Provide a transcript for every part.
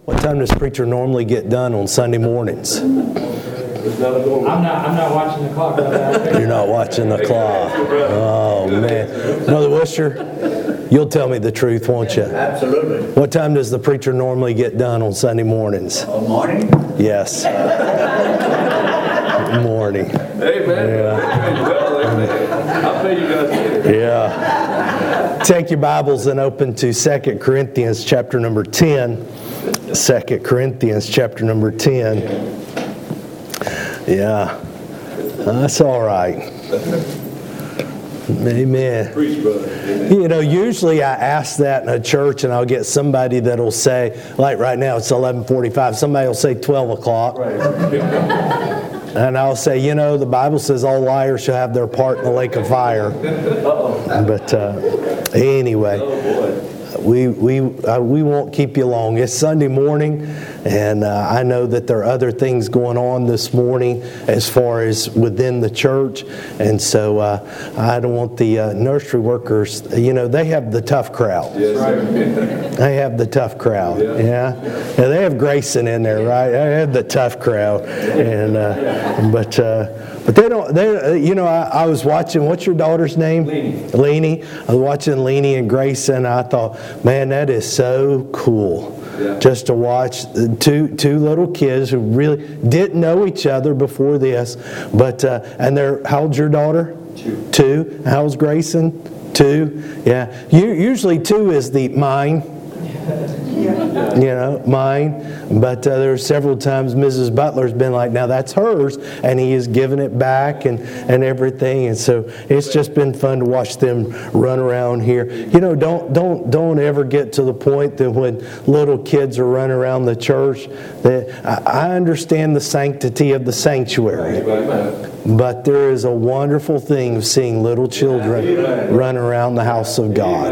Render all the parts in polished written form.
What time does preacher normally get done on Sunday mornings? I'm not watching the clock. You're not watching the clock. Oh, man. Brother Wisher, you'll tell me the truth, won't you? Absolutely. What time does the preacher normally get done on Sunday mornings? Morning? Yes. Morning. Amen. Yeah. Well, amen. I'll pay you guys later. Yeah. Take your Bibles and open to 2 Corinthians chapter number 10. 2 Corinthians chapter number 10. Yeah. That's all right. Amen. Preach, brother. Amen. You know, usually I ask that in a church and I'll get somebody that'll say, like right now it's 11:45, somebody will say 12 o'clock. Right. And I'll say, you know, the Bible says all liars shall have their part in the lake of fire. But anyway, we won't keep you long. It's Sunday morning, and I know that there are other things going on this morning as far as within the church. And so I don't want the nursery workers, you know, they have the tough crowd. Yes, right. They have the tough crowd. Yeah. They have Grayson in there, right? They have the tough crowd. And but they don't. They, you know, I was watching. What's your daughter's name? Leanie. I was watching Leanie and Grayson. I thought, man, that is so cool. Yeah. Just to watch two little kids who really didn't know each other before this, but and they're, how old's your daughter? 2. How old's Grayson? 2. Yeah. Usually 2 is the mine. You know, mine. But there are several times Mrs. Butler's been like, now that's hers, and he has given it back and everything. And so it's just been fun to watch them run around here. You know, don't ever get to the point that when little kids are running around the church, that I understand the sanctity of the sanctuary. But there is a wonderful thing of seeing little children run around the house of God.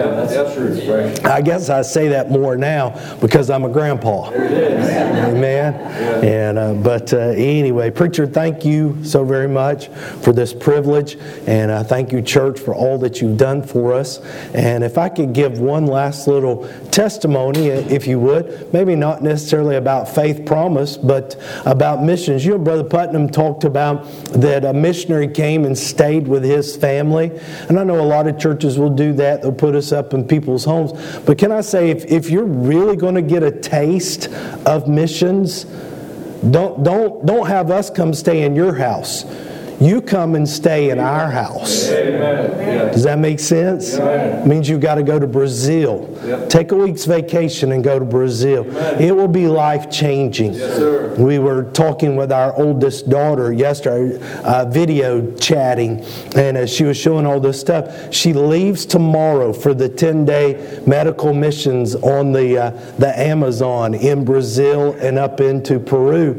I guess I say that more now because I'm a grandpa. Amen. And anyway, preacher, thank you so very much for this privilege, and thank you, church, for all that you've done for us. And if I could give one last little testimony, if you would, maybe not necessarily about faith promise, but about missions. You know, Brother Putnam talked about that a missionary came and stayed with his family, and I know a lot of churches will do that. They'll put us up in people's homes. But can I say, if you're really going to get a taste of missions, don't have us come stay in your house. You come and stay in our house. Amen. Does that make sense? It means you've got to go to Brazil. Yep. Take a week's vacation and go to Brazil. Amen. It will be life-changing. Yes, sir. We were talking with our oldest daughter yesterday, video chatting, and as she was showing all this stuff, she leaves tomorrow for the 10-day medical missions on the Amazon in Brazil and up into Peru.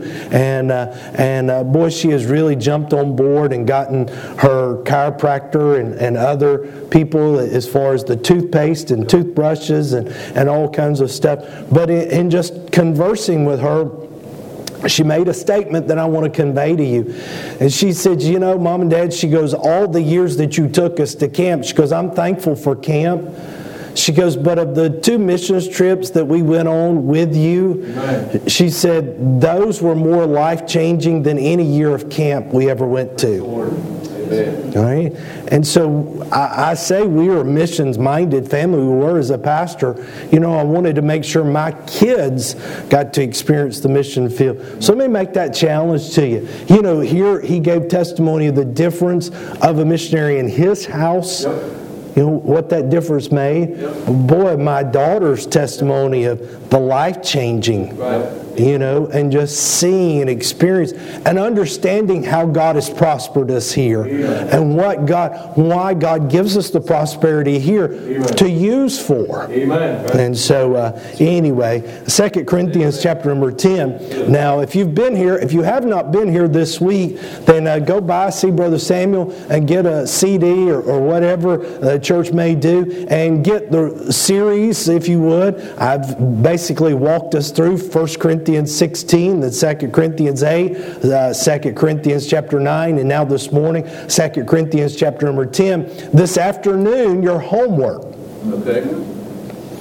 And boy, she has really jumped on board and gotten her chiropractor and other people as far as the toothpaste and toothbrushes and all kinds of stuff. But in just conversing with her, she made a statement that I want to convey to you. And she said, you know, Mom and Dad, she goes, all the years that you took us to camp, she goes, I'm thankful for camp. She goes, but of the 2 missions trips that we went on with you, Amen. She said, those were more life-changing than any year of camp we ever went to. Amen. All right? And so I say we are a missions-minded family. We were as a pastor. You know, I wanted to make sure my kids got to experience the mission field. So let me make that challenge to you. You know, here he gave testimony of the difference of a missionary in his house. Yep. You know what that difference made? Yep. Boy, my daughter's testimony of the life-changing, you know, and just seeing and experiencing and understanding how God has prospered us here. Amen. And why God gives us the prosperity here. Amen. To use for. Amen. And so anyway, 2 Corinthians chapter number 10. Now, if you've been here, if you have not been here this week, then go by, see Brother Samuel, and get a CD or whatever the church may do, and get the series, if you would. I've basically walked us through 1 Corinthians 16, then 2 Corinthians 8, 2 Corinthians chapter 9, and now this morning, 2 Corinthians chapter number 10. This afternoon, your homework. Okay.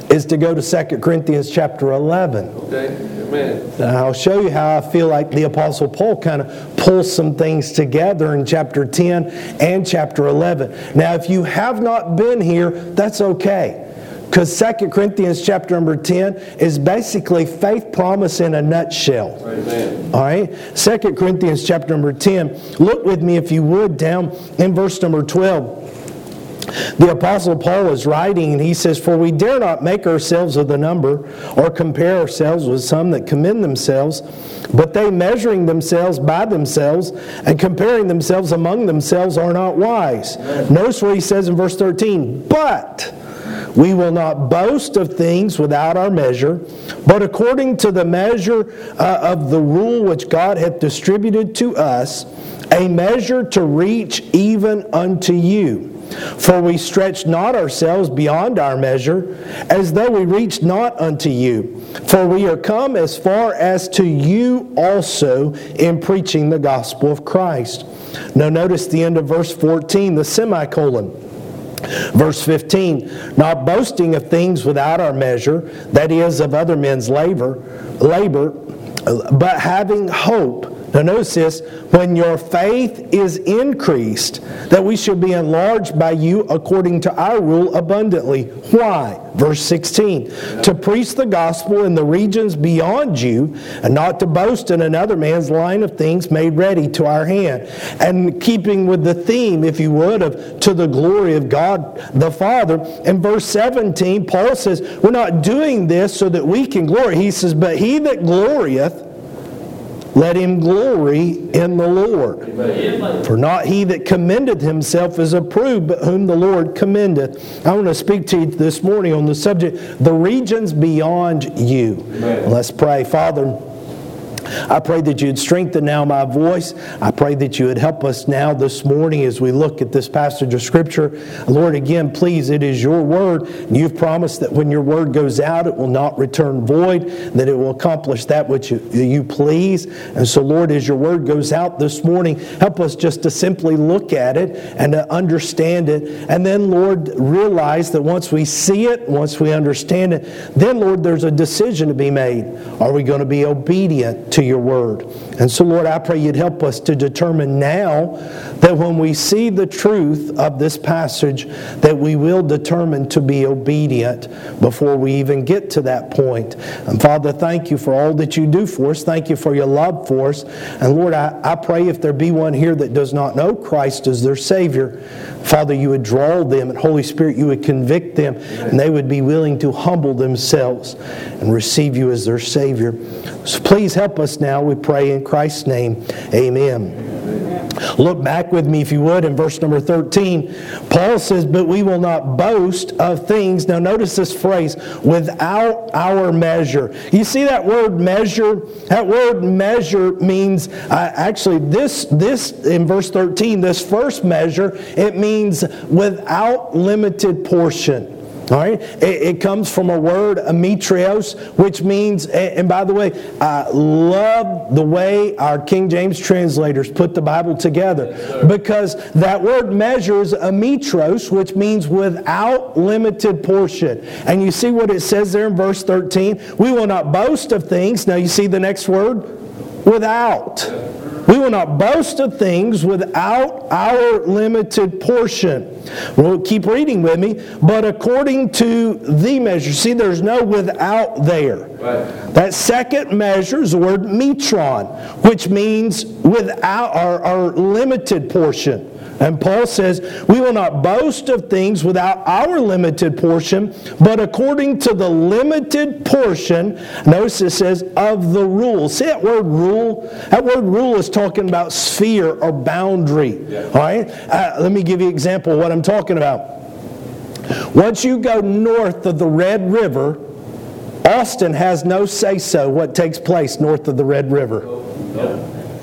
is to go to 2 Corinthians chapter 11. Okay, amen. And I'll show you how I feel like the Apostle Paul kind of pulls some things together in chapter 10 and chapter 11. Now, if you have not been here, that's okay. Because 2 Corinthians chapter number 10 is basically faith promise in a nutshell. Amen. All right? 2 Corinthians chapter number 10. Look with me, if you would, down in verse number 12. The Apostle Paul is writing, and he says, "For we dare not make ourselves of the number, or compare ourselves with some that commend themselves, but they measuring themselves by themselves, and comparing themselves among themselves are not wise." Notice what he says in verse 13, "But we will not boast of things without our measure, but according to the measure of the rule which God hath distributed to us, a measure to reach even unto you. For we stretch not ourselves beyond our measure, as though we reached not unto you. For we are come as far as to you also in preaching the gospel of Christ." Now notice the end of verse 14, the semicolon. Verse 15, "Not boasting of things without our measure, that is, of other men's labor, but having hope." Now notice this, "when your faith is increased, that we should be enlarged by you according to our rule abundantly." Why? Verse 16, "To preach the gospel in the regions beyond you, and not to boast in another man's line of things made ready to our hand." And keeping with the theme, if you would, of "to the glory of God the Father," in verse 17, Paul says, we're not doing this so that we can glory. He says, "But he that glorieth, let him glory in the Lord. For not he that commendeth himself is approved, but whom the Lord commendeth." I want to speak to you this morning on the subject, the regions beyond you. Amen. Let's pray. Father, I pray that you'd strengthen now my voice. I pray that you would help us now this morning as we look at this passage of Scripture. Lord, again, please, it is your word. You've promised that when your word goes out, it will not return void, that it will accomplish that which you please. And so, Lord, as your word goes out this morning, help us just to simply look at it and to understand it. And then, Lord, realize that once we see it, once we understand it, then, Lord, there's a decision to be made. Are we going to be obedient to your word? And so, Lord, I pray you'd help us to determine now that when we see the truth of this passage, that we will determine to be obedient before we even get to that point. And Father, thank you for all that you do for us. Thank you for your love for us. And Lord, I pray if there be one here that does not know Christ as their Savior, Father, you would draw them, and Holy Spirit, you would convict them, and they would be willing to humble themselves and receive you as their Savior. So please help us now, we pray in Christ's name. Amen. Look back with me, if you would, in verse number 13. Paul says, "But we will not boast of things." Now notice this phrase, "without our measure." You see that word measure? That word measure means, actually this in verse 13, this first measure, it means without limited portion. All right? It comes from a word, ametrios, which means, and by the way, I love the way our King James translators put the Bible together, because that word measure is ametros, which means without limited portion. And you see what it says there in verse 13? We will not boast of things. Now you see the next word? Without. We will not boast of things without our limited portion. Well, keep reading with me. But according to the measure. See, there's no without there. Right. That second measure is the word metron, which means without our limited portion. And Paul says, we will not boast of things without our limited portion, but according to the limited portion, notice it says, of the rule. See that word rule? That word rule is talking about sphere or boundary. Yeah. All right? Let me give you an example of what I'm talking about. Once you go north of the Red River, Austin has no say-so what takes place north of the Red River.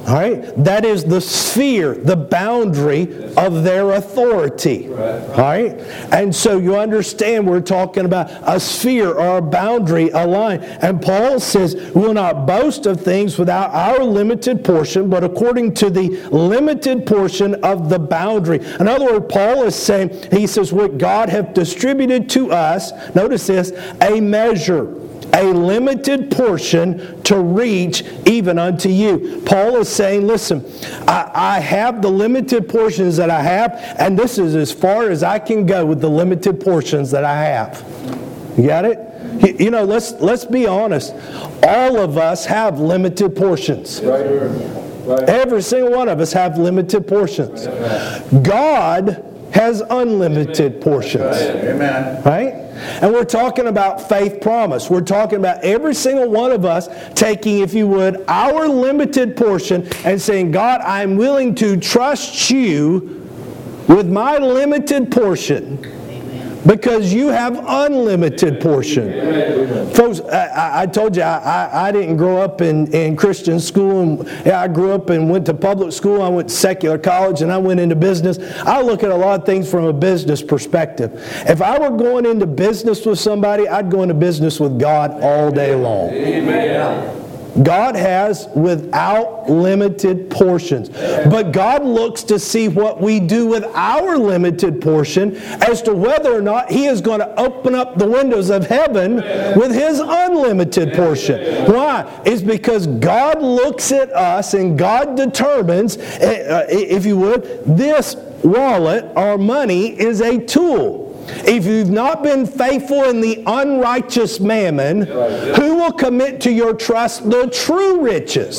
All right? That is the sphere, the boundary of their authority. All right? And so you understand we're talking about a sphere or a boundary, a line. And Paul says, we'll not boast of things without our limited portion, but according to the limited portion of the boundary. In other words, Paul is saying, he says, what God hath distributed to us, notice this, a measure, a limited portion to reach even unto you. Paul is saying, listen, I have the limited portions that I have, and this is as far as I can go with the limited portions that I have. You got it? You know, let's be honest. All of us have limited portions. Right. Every single one of us have limited portions. God has unlimited portions. Amen. Right? And we're talking about faith promise. We're talking about every single one of us taking, if you would, our limited portion and saying, God, I'm willing to trust you with my limited portion. Because you have unlimited portion. Amen. Folks, I told you, I didn't grow up in Christian school. I grew up and went to public school. I went to secular college and I went into business. I look at a lot of things from a business perspective. If I were going into business with somebody, I'd go into business with God all day long. Amen. God has without limited portions. But God looks to see what we do with our limited portion as to whether or not He is going to open up the windows of heaven with His unlimited portion. Why? It's because God looks at us and God determines, if you would, this wallet or money is a tool. If you've not been faithful in the unrighteous mammon, who will commit to your trust the true riches?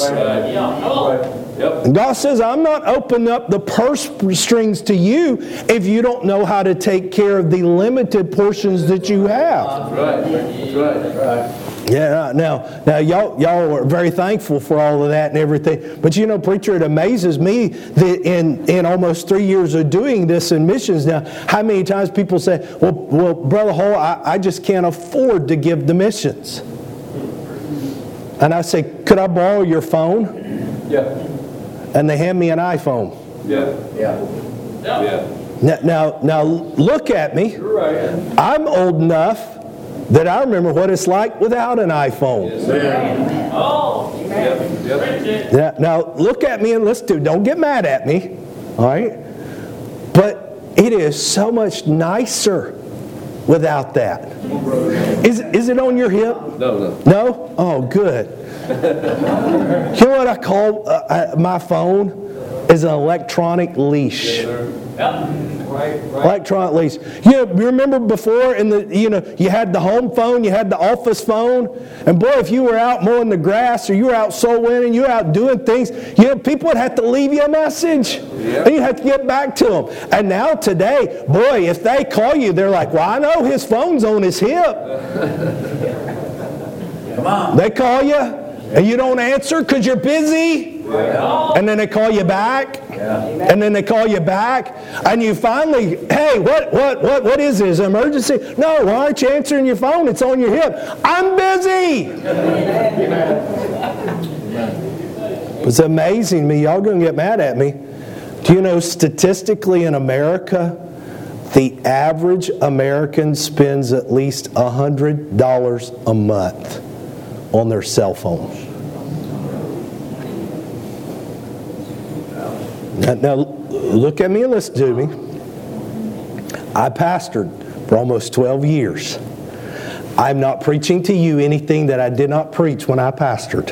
And God says, I'm not opening up the purse strings to you if you don't know how to take care of the limited portions that you have. That's right. Yeah, now y'all are very thankful for all of that and everything. But you know, preacher, it amazes me that in almost 3 years of doing this in missions now, how many times people say, well, Brother Hall, I just can't afford to give the missions. And I say, could I borrow your phone? Yeah. And they hand me an iPhone. Yeah. Now look at me. You're right. I'm old enough that I remember what it's like without an iPhone. Yes, Oh, Yep. Yeah, now look at me and listen to. Don't get mad at me, all right? But it is so much nicer without that. Is it on your hip? No. No? Oh, good. You know what I call my phone? Is an electronic leash. Right. Electronic leash. You remember before you had the home phone, you had the office phone, and boy, if you were out mowing the grass or you were out soul winning, you were out doing things, people would have to leave you a message. And you have to get back to them. And now today, boy, if they call you, they're like, well, I know his phone's on his hip. Come on. They call you and you don't answer because you're busy. And then they call you back. And then they call you back. And you finally, hey, what is this? Emergency? No, why aren't you answering your phone? It's on your hip. I'm busy. It's amazing to me. Y'all going to get mad at me. Do you know statistically in America, the average American spends at least $100 a month on their cell phone? Now, look at me and listen to me. I pastored for almost 12 years. I'm not preaching to you anything that I did not preach when I pastored.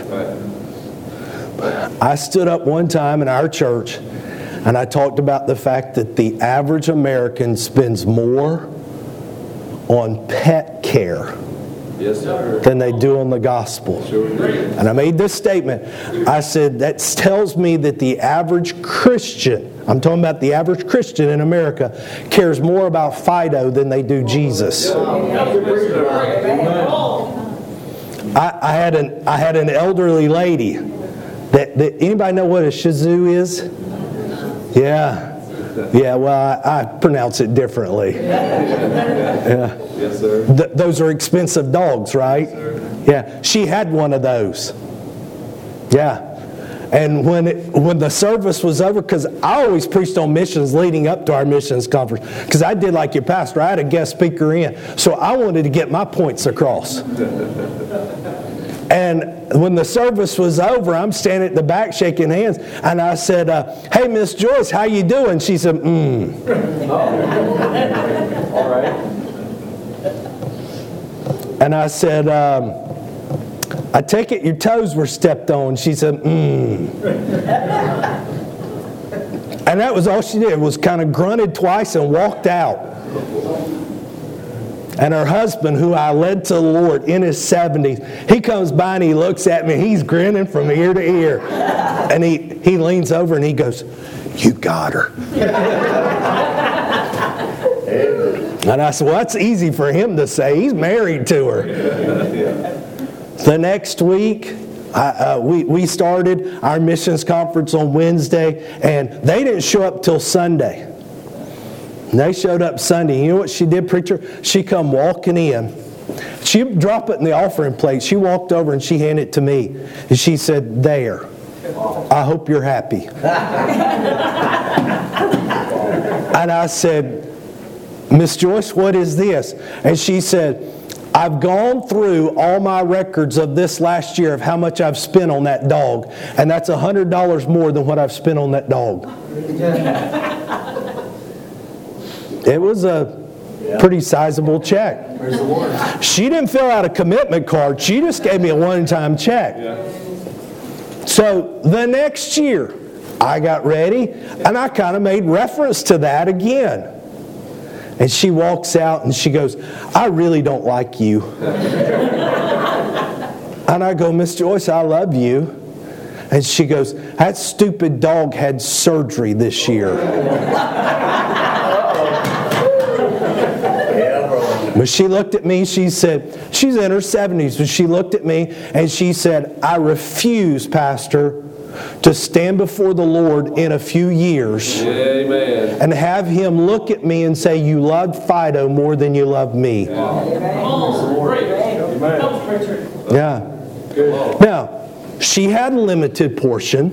I stood up one time in our church and I talked about the fact that the average American spends more on pet care than they do on the gospel. And I made this statement. I said, that tells me that the average Christian, I'm talking about the average Christian in America, cares more about Fido than they do Jesus. I had an elderly lady that anybody know what a Shih Tzu is? Yeah. Yeah, well, I pronounce it differently. Yeah. Yes, sir. Those are expensive dogs, right? Yes, sir. Yeah. She had one of those. Yeah. And when the service was over, because I always preached on missions leading up to our missions conference, because I did like your pastor, I had a guest speaker in, so I wanted to get my points across. And when the service was over, I'm standing at the back shaking hands, and I said, "Hey, Miss Joyce, how you doing?" She said, All right. And I said, "I take it your toes were stepped on." She said, And that was all she did, was kind of grunted twice and walked out. And her husband, who I led to the Lord in his 70s, he comes by and he looks at me. He's grinning from ear to ear. And he leans over and he goes, "You got her." And I said, well, that's easy for him to say. He's married to her. The next week, we started our missions conference on Wednesday, and they didn't show up till Sunday. And they showed up Sunday. You know what she did, preacher? She come walking in. She dropped it in the offering plate. She walked over and she handed it to me. And she said, "There. I hope you're happy." And I said, "Miss Joyce, what is this?" And she said, "I've gone through all my records of this last year of how much I've spent on that dog. And that's $100 more than what I've spent on that dog." It was a pretty sizable check. She didn't fill out a commitment card. She just gave me a one-time check. So the next year, I got ready, and I kind of made reference to that again. And she walks out, and she goes, "I really don't like you." And I go, "Miss Joyce, I love you." And she goes, "That stupid dog had surgery this year." But she looked at me, she said, she's in her 70s, but she looked at me and she said, "I refuse, Pastor, to stand before the Lord in a few years and have Him look at me and say, 'You loved Fido more than you love me.'" Yeah. Now, she had a limited portion.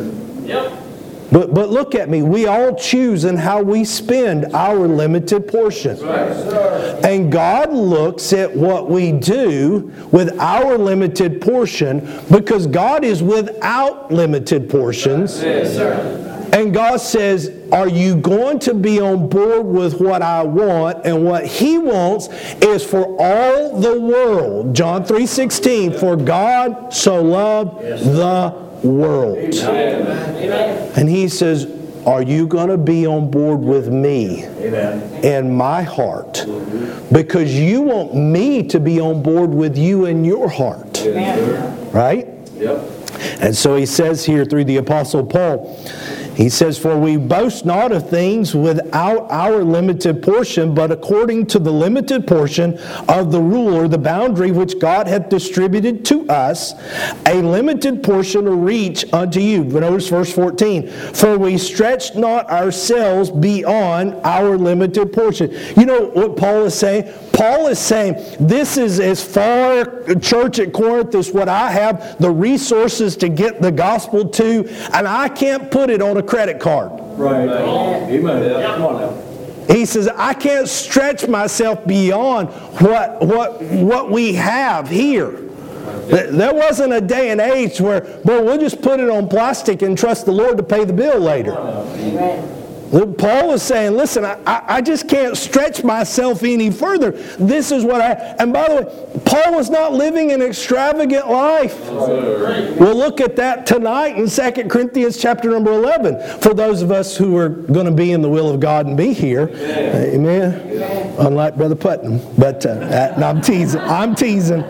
But look at me. We all choose in how we spend our limited portion. And God looks at what we do with our limited portion, because God is without limited portions. And God says, "Are you going to be on board with what I want?" And what He wants is for all the world. John 3:16, "For God so loved the world." And He says, "Are you going to be on board with me and my heart? Because you want me to be on board with you and your heart." Right? And so He says here through the Apostle Paul, he says, "For we boast not of things without our limited portion, but according to the limited portion of the ruler, the boundary which God hath distributed to us, a limited portion to reach unto you." But notice verse 14. "For we stretch not ourselves beyond our limited portion." You know what Paul is saying? Paul is saying, this is as far, church at Corinth, is what I have the resources to get the gospel to, and I can't put it on a credit card. Right. Amen. Come on now. He says, I can't stretch myself beyond what we have here. There wasn't a day and age where, well, we'll just put it on plastic and trust the Lord to pay the bill later. Amen. Paul is saying, listen, I just can't stretch myself any further. This is what and by the way, Paul was not living an extravagant life. We'll look at that tonight in 2 Corinthians chapter number 11, for those of us who are going to be in the will of God and be here. Amen. Unlike Brother Putnam. But no, I'm teasing.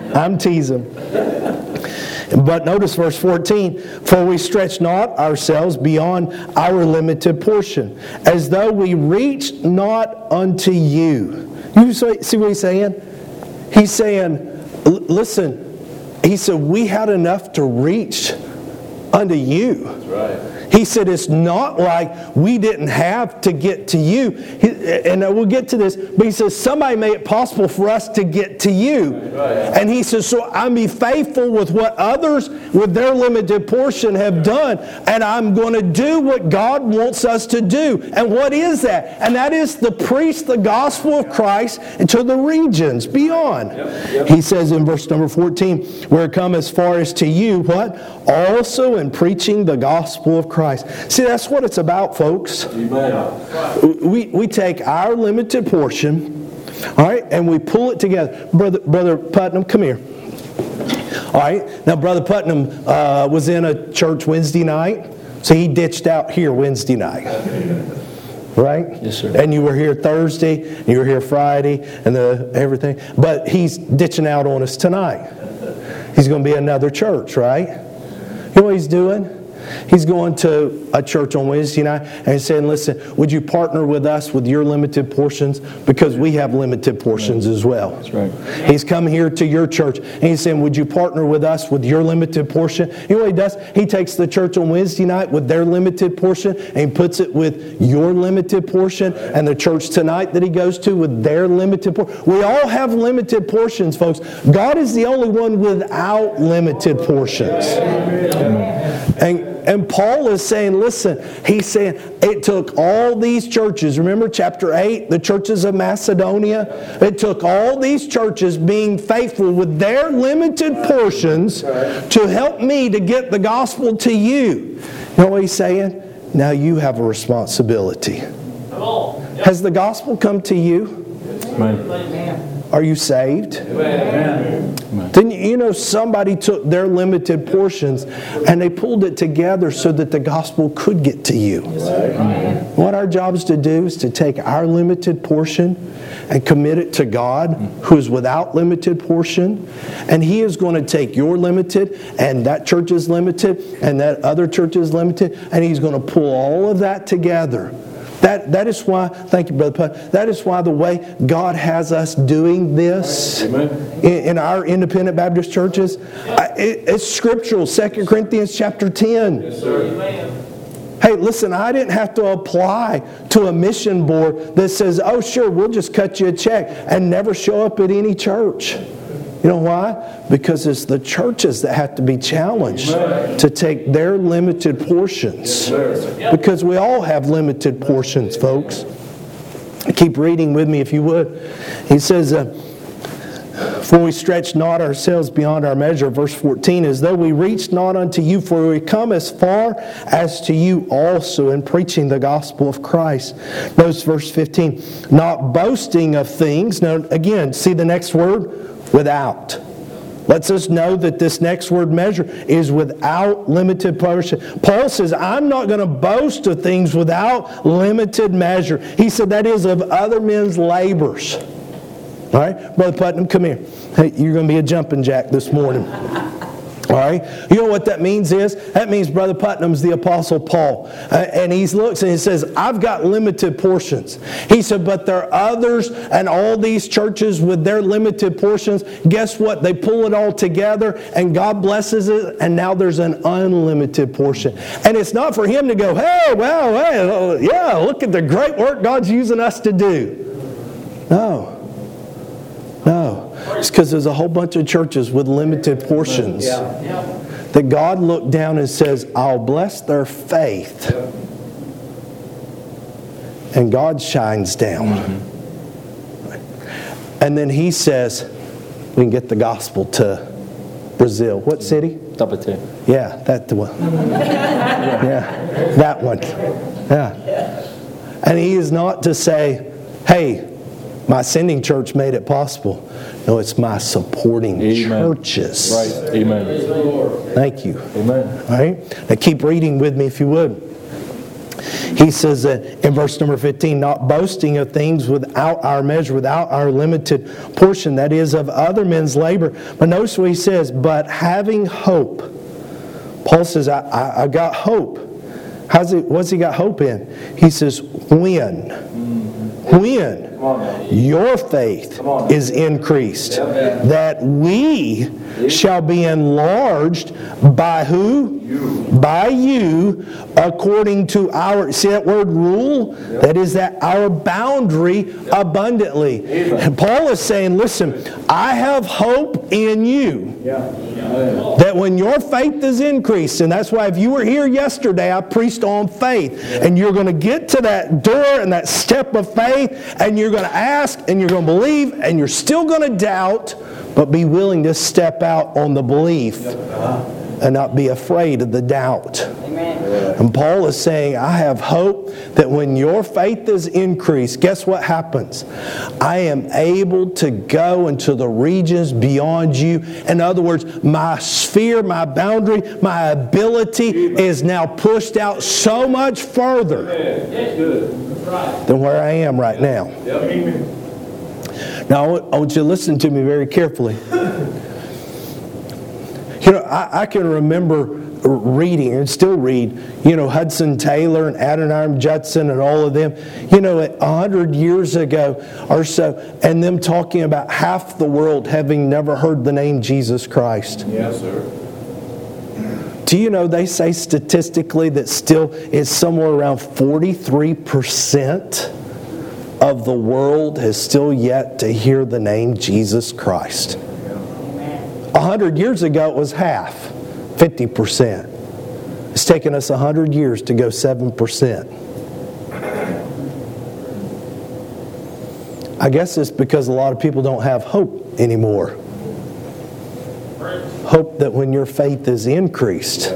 But notice verse 14, "For we stretch not ourselves beyond our limited portion, as though we reached not unto you." You see what he's saying? He's saying, listen, he said, we had enough to reach unto you. That's right. He said, it's not like we didn't have to get to you. and we'll get to this, but he says, somebody made it possible for us to get to you. And he says, so I'm be faithful with what others with their limited portion have done, and I'm going to do what God wants us to do. And what is that? And that is to preach the gospel of Christ into the regions beyond. He says in verse number 14, where it come as far as to you, what? Also in preaching the gospel of Christ. See, that's what it's about, folks. We take our limited portion, all right, and we pull it together. Brother Putnam, come here. All right, now Brother Putnam was in a church Wednesday night, so he ditched out here Wednesday night. Right? Yes, sir. And you were here Thursday, and you were here Friday, and everything. But he's ditching out on us tonight. He's going to be another church, right? You know what he's doing? He's going to a church on Wednesday night and he's saying, listen, would you partner with us with your limited portions? Because we have limited portions as well. That's right. He's come here to your church and he's saying, would you partner with us with your limited portion? You know what he does? He takes the church on Wednesday night with their limited portion and he puts it with your limited portion, and the church tonight that he goes to with their limited portion. We all have limited portions, folks. God is the only one without limited portions. And Paul is saying, listen, he's saying it took all these churches. Remember chapter 8, the churches of Macedonia? It took all these churches being faithful with their limited portions to help me to get the gospel to you. You know what he's saying? Now you have a responsibility. Has the gospel come to you? Amen. Are you saved? Amen. Then you know somebody took their limited portions and they pulled it together so that the gospel could get to you. Right. What our job is to do is to take our limited portion and commit it to God, who is without limited portion, and He is going to take your limited, and that church is limited, and that other church is limited, and He's going to pull all of that together. That is why, thank you, Brother Putt, that is why the way God has us doing this in our independent Baptist churches, it's scriptural. 2 Corinthians chapter 10. Yes, sir. Hey, listen, I didn't have to apply to a mission board that says, oh, sure, we'll just cut you a check and never show up at any church. You know why? Because it's the churches that have to be challenged to take their limited portions. Because we all have limited portions, folks. Keep reading with me if you would. He says, for we stretch not ourselves beyond our measure, verse 14, as though we reach not unto you, for we come as far as to you also in preaching the gospel of Christ. Notice verse 15, not boasting of things. Now again, see the next word? Without. Lets us know that this next word measure is without limited portion. Paul says, I'm not going to boast of things without limited measure. He said that is of other men's labors. All right? Brother Putnam, come here. Hey, you're going to be a jumping jack this morning. All right? You know what that means is? That means Brother Putnam's the Apostle Paul. And he looks and he says, I've got limited portions. He said, but there are others and all these churches with their limited portions. Guess what? They pull it all together and God blesses it and now there's an unlimited portion. And it's not for him to go, hey, well, hey, yeah, look at the great work God's using us to do. No. It's because there's a whole bunch of churches with limited portions that God looked down and says, I'll bless their faith. And God shines down. And then He says, we can get the gospel to Brazil. What city? Taipei. Yeah, that one. Yeah, that one. Yeah. And He is not to say, hey, my sending church made it possible. No, it's my supporting churches. Right. Amen. Thank you. Amen. All right. Now keep reading with me if you would. He says in verse number 15, not boasting of things without our measure, without our limited portion, that is of other men's labor. But notice what he says, but having hope. Paul says, I got hope. What's he got hope in? He says, when? When? your faith is increased. That we shall be enlarged by who? By you, according to our, see that word rule? That is that our boundary abundantly. And Paul is saying, listen, I have hope in you. That when your faith is increased, and that's why if you were here yesterday, I preached on faith, and you're going to get to that door and that step of faith, and you're going to ask, and you're going to believe, and you're still going to doubt, but be willing to step out on the belief and not be afraid of the doubt. Amen. And Paul is saying, I have hope that when your faith is increased, guess what happens? I am able to go into the regions beyond you. In other words, my sphere, my boundary, my ability is now pushed out so much further than where I am right now. Now, I want you to listen to me very carefully. You know, I can remember reading and still read, you know, Hudson Taylor and Adoniram Judson and all of them, you know, 100 years ago or so, and them talking about half the world having never heard the name Jesus Christ. Yes, sir. Do you know they say statistically that still it's somewhere around 43% of the world has still yet to hear the name Jesus Christ? 100 years ago it was half, 50%. It's taken us 100 years to go 7%. I guess it's because a lot of people don't have hope anymore. Hope that when your faith is increased,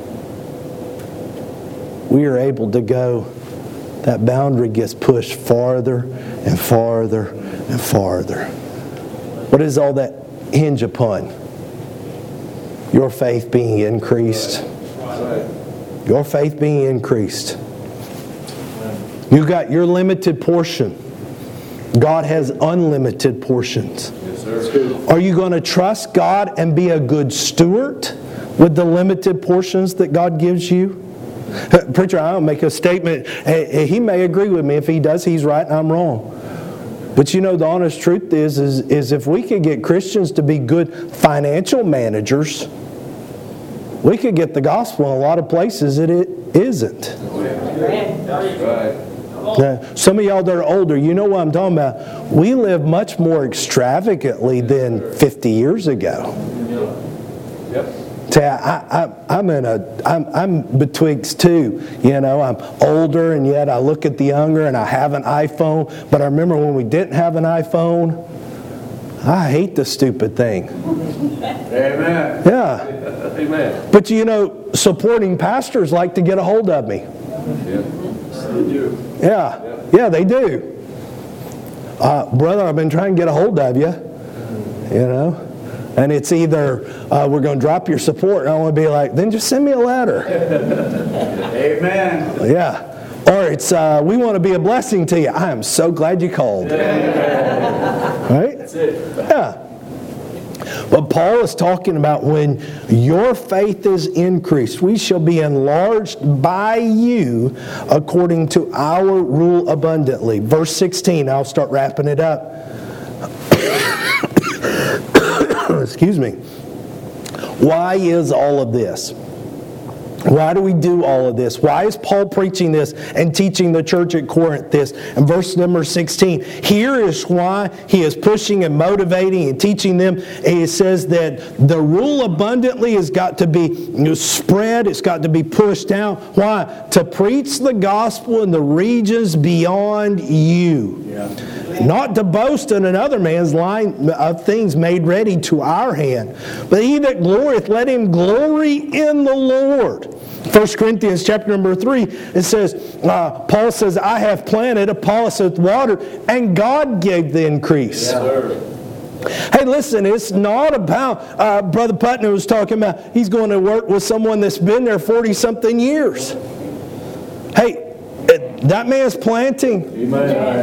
we are able to go, that boundary gets pushed farther and farther and farther. What does all that hinge upon? Your faith being increased. Your faith being increased. You got your limited portion. God has unlimited portions. Yes, sir. Are you going to trust God and be a good steward with the limited portions that God gives you? Preacher, I'll make a statement. He may agree with me. If he does, he's right and I'm wrong. But you know, the honest truth is if we could get Christians to be good financial managers, we could get the gospel in a lot of places that it isn't. That's right. Now, some of y'all that are older, you know what I'm talking about. We live much more extravagantly than 50 years ago. Yep. I'm betwixt two. You know, I'm older and yet I look at the younger and I have an iPhone. But I remember when we didn't have an iPhone, I hate the stupid thing. Amen. Yeah. Amen. But you know, supporting pastors like to get a hold of me. Yeah. They do. Yeah, they do. Brother, I've been trying to get a hold of you. You know? And it's either we're going to drop your support, and I want to be like, then just send me a letter. Amen. Yeah. Or it's we want to be a blessing to you. I am so glad you called. Right? That's it. Yeah. But Paul is talking about when your faith is increased, we shall be enlarged by you according to our rule abundantly. Verse 16, I'll start wrapping it up. Excuse me. Why is all of this? Why do we do all of this? Why is Paul preaching this and teaching the church at Corinth this? In verse number 16, here is why he is pushing and motivating and teaching them. He says that the rule abundantly has got to be spread. It's got to be pushed out. Why? To preach the gospel in the regions beyond you. Yeah. Not to boast in another man's line of things made ready to our hand. But he that glorieth, let him glory in the Lord. 1 Corinthians chapter number 3, it says, Paul says, I have planted, Apollos hath watered, and God gave the increase. Yes, sir. Hey, listen, it's not about, Brother Putnam was talking about, he's going to work with someone that's been there 40-something years. Hey, that man's planting. Amen.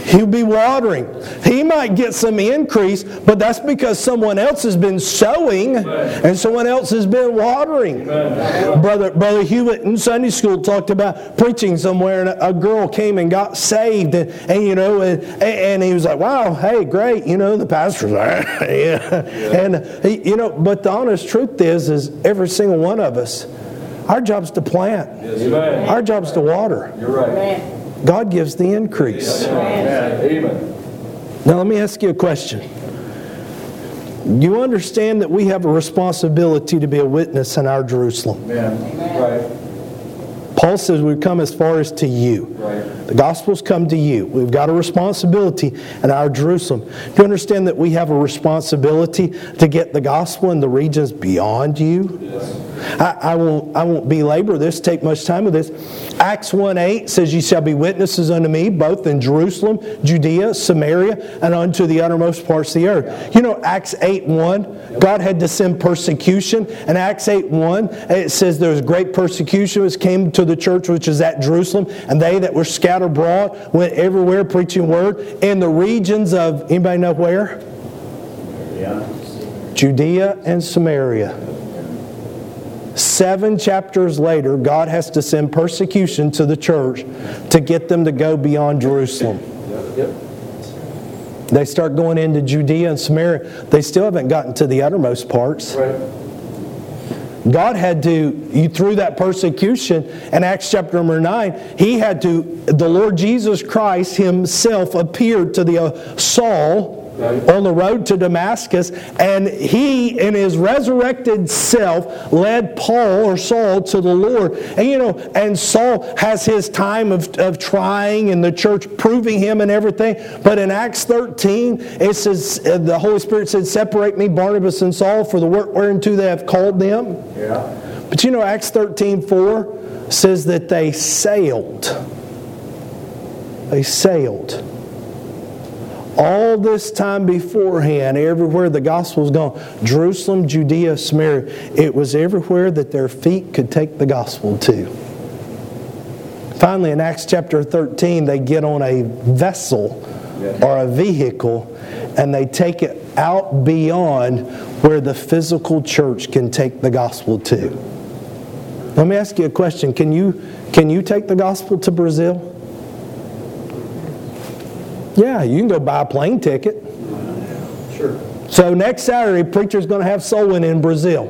He'll be watering. He might get some increase, but that's because someone else has been sowing and someone else has been watering. Brother Hewitt in Sunday school talked about preaching somewhere, and a girl came and got saved, and he was like, "Wow, hey, great!" The pastor's like, "Yeah," and but the honest truth is every single one of us, our job's to plant. Yes. Our job's to water. You're right. God gives the increase. Amen. Now let me ask you a question. You understand that we have a responsibility to be a witness in our Jerusalem. Amen. Right. Paul says we've come as far as to you. Right. The gospel's come to you. We've got a responsibility in our Jerusalem. Do you understand that we have a responsibility to get the gospel in the regions beyond you? Yes. I won't belabor this, take much time with this. Acts 1:8 says, "Ye shall be witnesses unto me, both in Jerusalem, Judea, Samaria, and unto the uttermost parts of the earth." Acts 8:1, God had to send persecution. And Acts 8:1, it says there was great persecution which came to the church which is at Jerusalem, and they that were scattered abroad went everywhere preaching word in the regions of, anybody know where? Judea and Samaria. 7 chapters later, God has to send persecution to the church to get them to go beyond Jerusalem. Yep. They start going into Judea and Samaria. They still haven't gotten to the uttermost parts. Right. God had to, through that persecution in Acts chapter number 9, the Lord Jesus Christ Himself appeared to the Saul on the road to Damascus, and He, in His resurrected self, led Saul to the Lord. And Saul has his time of trying, and the church proving him and everything. But in Acts 13, it says, the Holy Spirit said, "Separate me, Barnabas and Saul, for the work whereunto they have called them." Yeah. But Acts 13:4 says that they sailed. They sailed. All this time beforehand, everywhere the gospel's gone, Jerusalem, Judea, Samaria, it was everywhere that their feet could take the gospel to. Finally, in Acts chapter 13, they get on a vessel or a vehicle, and they take it out beyond where the physical church can take the gospel to. Let me ask you a question. Can you take the gospel to Brazil? Yeah, you can go buy a plane ticket. Sure. So next Saturday, preacher's going to have soul winning in Brazil.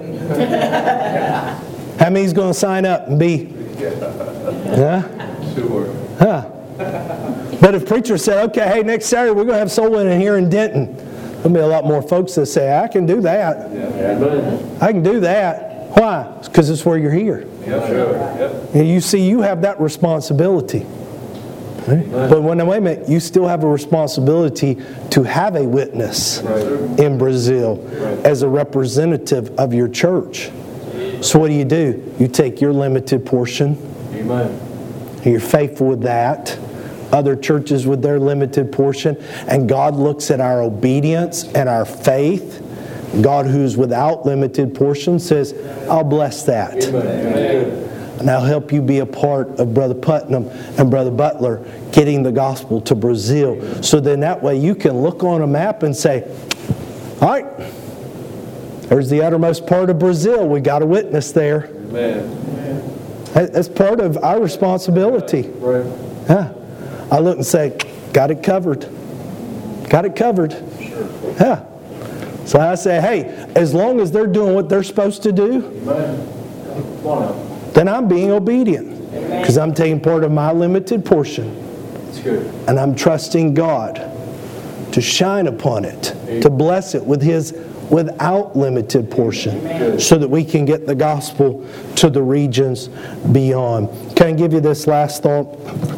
How many's going to sign up and be? Huh? Sure. Huh? But if preacher said, "Okay, hey, next Saturday we're going to have soul winning here in Denton," there'll be a lot more folks that say, "I can do that. Yeah. I can do that." Why? Because it's where you're here. Yeah, sure. Yep. And you see, you have that responsibility. But wait a minute, you still have a responsibility to have a witness in Brazil as a representative of your church. So what do? You take your limited portion. Amen. You're faithful with that. Other churches with their limited portion. And God looks at our obedience and our faith. God, who's without limited portion, says, "I'll bless that." Amen. And I'll help you be a part of Brother Putnam and Brother Butler getting the gospel to Brazil. So then that way you can look on a map and say, "All right, there's the uttermost part of Brazil. We got a witness there." Amen. That's part of our responsibility. Right. Yeah. I look and say, "Got it covered. Got it covered." Sure. Yeah. So I say, "Hey, as long as they're doing what they're supposed to do, Amen. Come on now. then I'm being obedient, because I'm taking part of my limited portion, That's good. and I'm trusting God to shine upon it, to bless it with His without limited portion, so that we can get the gospel to the regions beyond." Can I give you this last thought?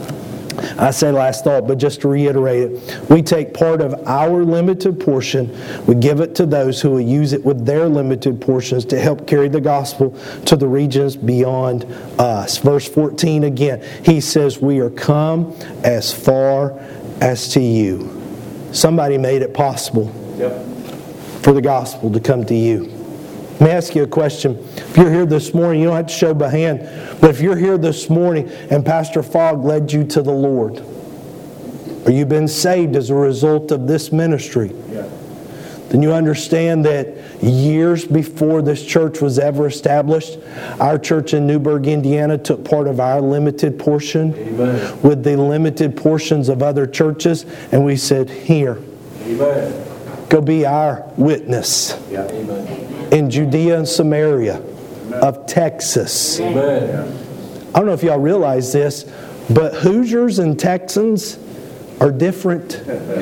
I say last thought, but just to reiterate it, we take part of our limited portion, we give it to those who will use it with their limited portions to help carry the gospel to the regions beyond us. Verse 14 again, he says, "We are come as far as to you." Somebody made it possible for the gospel to come to you. Let me ask you a question. If you're here this morning, you don't have to show by hand, but if you're here this morning and Pastor Fogg led you to the Lord, or you've been saved as a result of this ministry, then you understand that years before this church was ever established, our church in Newburgh, Indiana took part of our limited portion with the limited portions of other churches, and we said, here, go be our witness in Judea and Samaria of Texas. I don't know if y'all realize this, but Hoosiers and Texans are different.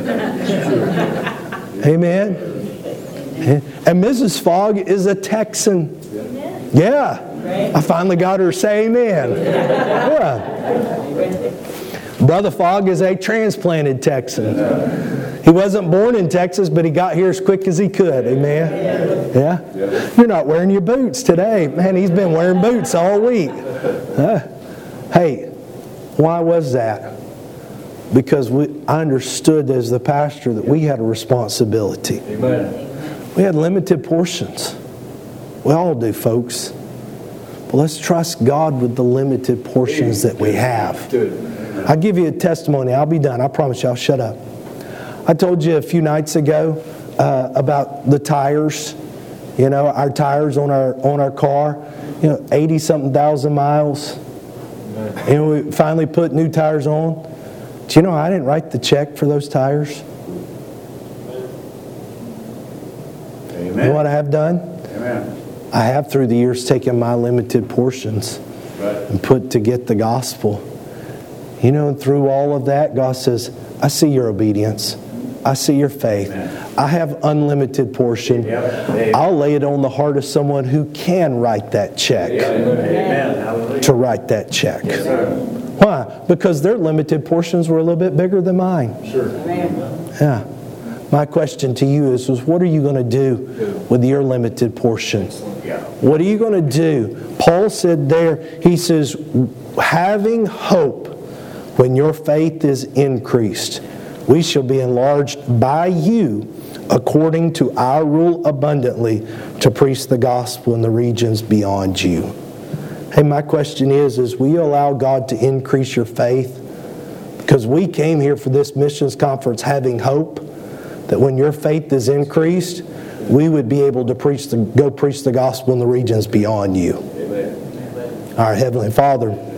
Amen. And Mrs. Fogg is a Texan. Yeah. I finally got her to say amen. Yeah. Brother Fogg is a transplanted Texan. He wasn't born in Texas, but he got here as quick as he could. Amen. Yeah. You're not wearing your boots today. Man, he's been wearing boots all week. Hey, why was that? Because I understood as the pastor that we had a responsibility. Amen. We had limited portions. We all do, folks. But let's trust God with the limited portions that we have. I'll give you a testimony. I'll be done. I promise you. I'll shut up. I told you a few nights ago about the tires. You know, our tires on our car. 80-something thousand miles. And we finally put new tires on. Do you know I didn't write the check for those tires? Amen. You know what I have done? Amen. I have through the years taken my limited portions and put to get the gospel. And through all of that, God says, I see your obedience. I see your faith. Amen. I have unlimited portion. I'll lay it on the heart of someone who can write that check. Amen. To write that check. Yes, sir. Why? Because their limited portions were a little bit bigger than mine. Sure. Yeah. My question to you is what are you going to do with your limited portion? What are you going to do? Paul said there, he says, having hope when your faith is increased, we shall be enlarged by you according to our rule abundantly to preach the gospel in the regions beyond you. Hey, my question is will you allow God to increase your faith? Because we came here for this missions conference having hope that when your faith is increased, we would be able to go preach the gospel in the regions beyond you. Amen. Our Heavenly Father,